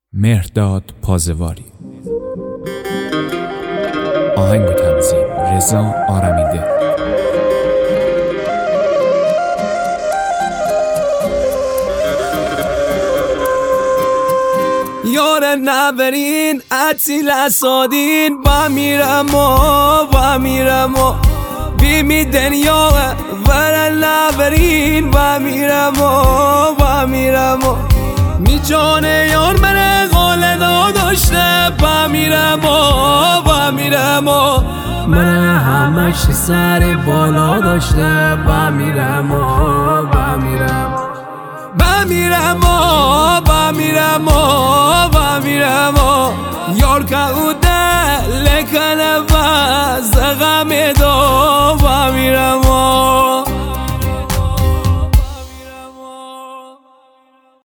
مهرداد پازواری. آهنگ و تنظیم رضا آرمیده. یار نبرین اطیل اسادین با میرم و بیمی دنیا ور نبرین با میرم و می جان یار من قول داشته با میرم و من همش سر بالا داشته با میرم